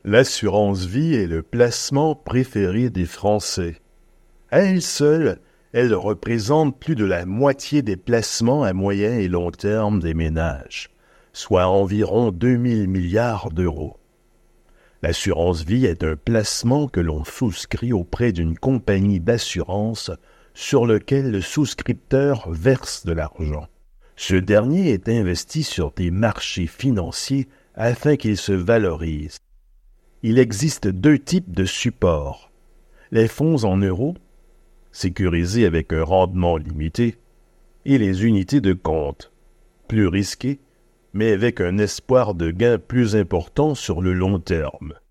L'assurance vie est le placement préféré des Français. À elle seule, elle représente plus de la moitié des placements à moyen et long terme des ménages, soit environ 2000 milliards d'euros. L'assurance vie est un placement que l'on souscrit auprès d'une compagnie d'assurance sur lequel le souscripteur verse de l'argent. Ce dernier est investi sur des marchés financiers afin qu'il se valorise. Il existe deux types de supports. Les fonds en euros, sécurisés avec un rendement limité, et les unités de compte, plus risquées, mais avec un espoir de gain plus important sur le long terme.